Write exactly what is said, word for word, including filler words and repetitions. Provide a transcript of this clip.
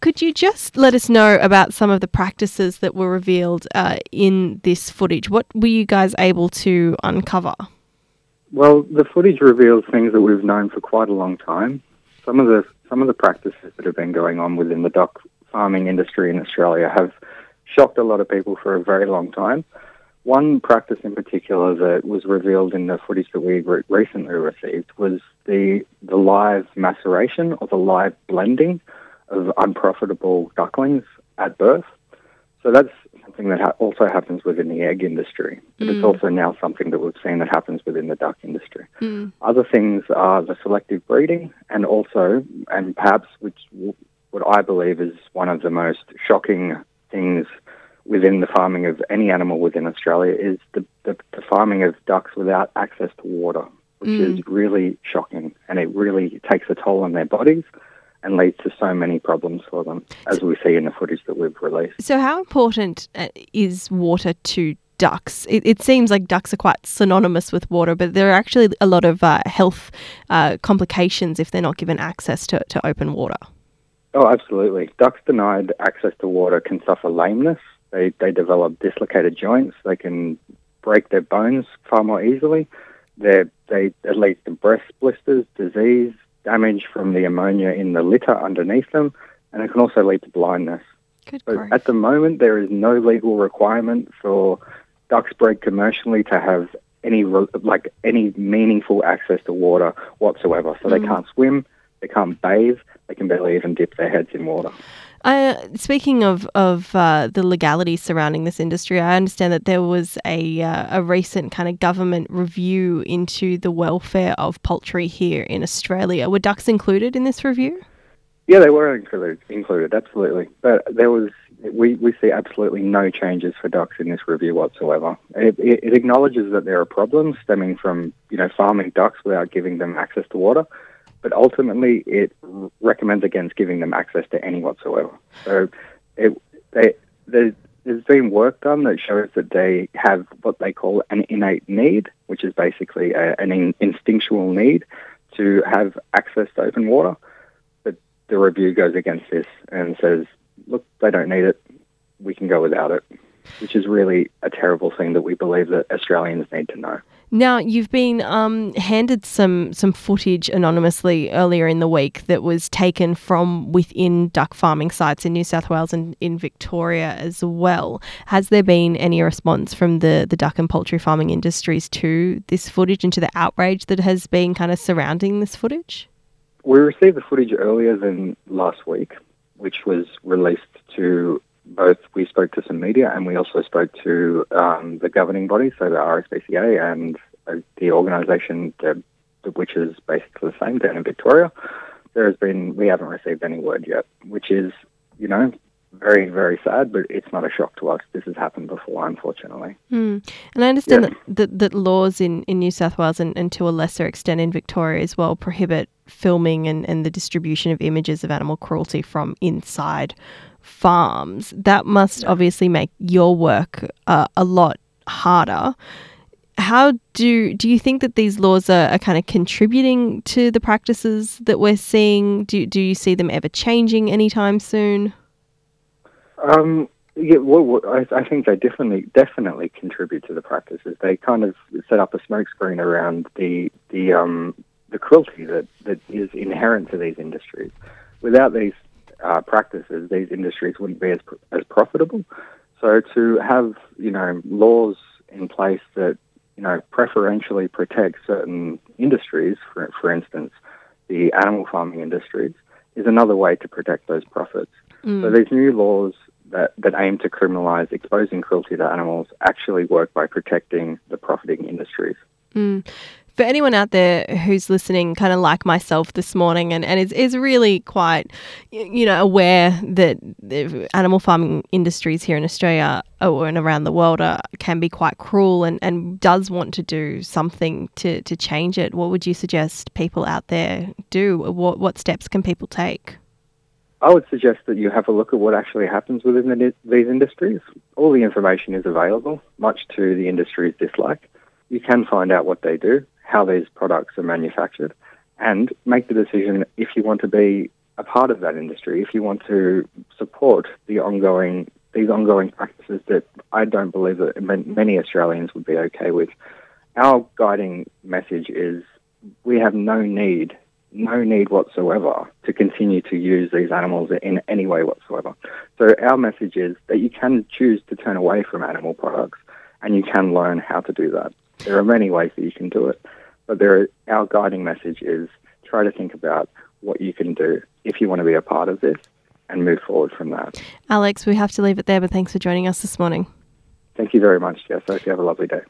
Could you just let us know about some of the practices that were revealed uh, in this footage? What were you guys able to uncover? Well, the footage reveals things that we've known for quite a long time. Some of the some of the practices that have been going on within the duck farming industry in Australia have shocked a lot of people for a very long time. One practice in particular that was revealed in the footage that we re- recently received was the the live maceration or the live blending of unprofitable ducklings at birth. So that's something that ha- also happens within the egg industry, but mm. it's also now something that we've seen that happens within the duck industry. Mm. Other things are the selective breeding, and also, and perhaps which what I believe is one of the most shocking things within the farming of any animal within Australia, is the, the, the farming of ducks without access to water, which mm. is really shocking, and it really takes a toll on their bodies and leads to so many problems for them, as we see in the footage that we've released. So how important is water to ducks? It, it seems like ducks are quite synonymous with water, but there are actually a lot of uh, health uh, complications if they're not given access to, to open water. Oh, absolutely. Ducks denied access to water can suffer lameness. They, they develop dislocated joints. They can break their bones far more easily. They're, they It leads to breast blisters, disease, damage from the ammonia in the litter underneath them, and it can also lead to blindness. Good but grief. At the moment, there is no legal requirement for ducks bred commercially to have any like any meaningful access to water whatsoever. So mm. they can't swim, they can't bathe, they can barely even dip their heads in water. Uh, speaking of of uh, the legalities surrounding this industry, I understand that there was a uh, a recent kind of government review into the welfare of poultry here in Australia. Were ducks included in this review? Yeah, they were included, included absolutely. But there was we, we see absolutely no changes for ducks in this review whatsoever. It, it, it acknowledges that there are problems stemming from you know farming ducks without giving them access to water. But ultimately, it recommends against giving them access to any whatsoever. So it, they, there's been work done that shows that they have what they call an innate need, which is basically a, an in, instinctual need to have access to open water. But the review goes against this and says, look, they don't need it. We can go without it, which is really a terrible thing that we believe that Australians need to know. Now, you've been um, handed some some footage anonymously earlier in the week that was taken from within duck farming sites in New South Wales and in Victoria as well. Has there been any response from the, the duck and poultry farming industries to this footage and to the outrage that has been kind of surrounding this footage? We received the footage earlier than last week, which was released to both, we spoke to some media and we also spoke to um, the governing body, so the R S P C A and uh, the organisation that, which is basically the same down in Victoria. There has been, we haven't received any word yet, which is, you know, very, very sad, but it's not a shock to us. This has happened before, unfortunately. Mm. And I understand yeah. that, that, that laws in, in New South Wales and, and to a lesser extent in Victoria as well prohibit filming and, and the distribution of images of animal cruelty from inside farms. That must obviously make your work uh, a lot harder. How do do you think that these laws are, are kind of contributing to the practices that we're seeing? Do do you see them ever changing anytime soon? Um, yeah, well, I, I think they definitely definitely contribute to the practices. They kind of set up a smokescreen around the the um the cruelty that, that is inherent to these industries. Without these Uh, practices, these industries wouldn't be as as profitable. So to have you know laws in place that you know preferentially protect certain industries, for for instance, the animal farming industries, is another way to protect those profits. Mm. So these new laws that that aim to criminalise exposing cruelty to animals actually work by protecting the profiting industries. Mm. For anyone out there who's listening, kind of like myself this morning, and, and is, is really quite, you know, aware that the animal farming industries here in Australia or and around the world are, can be quite cruel and, and does want to do something to, to change it, what would you suggest people out there do? What, what steps can people take? I would suggest that you have a look at what actually happens within the, these industries. All the information is available, much to the industry's dislike. You can find out what they do, how these products are manufactured, and make the decision if you want to be a part of that industry, if you want to support the ongoing these ongoing practices that I don't believe that many Australians would be okay with, our guiding message is we have no need, no need whatsoever to continue to use these animals in any way whatsoever. So our message is that you can choose to turn away from animal products and you can learn how to do that. There are many ways that you can do it, but there, our guiding message is try to think about what you can do if you want to be a part of this and move forward from that. Alex, we have to leave it there, but thanks for joining us this morning. Thank you very much, Jess. I hope you have a lovely day.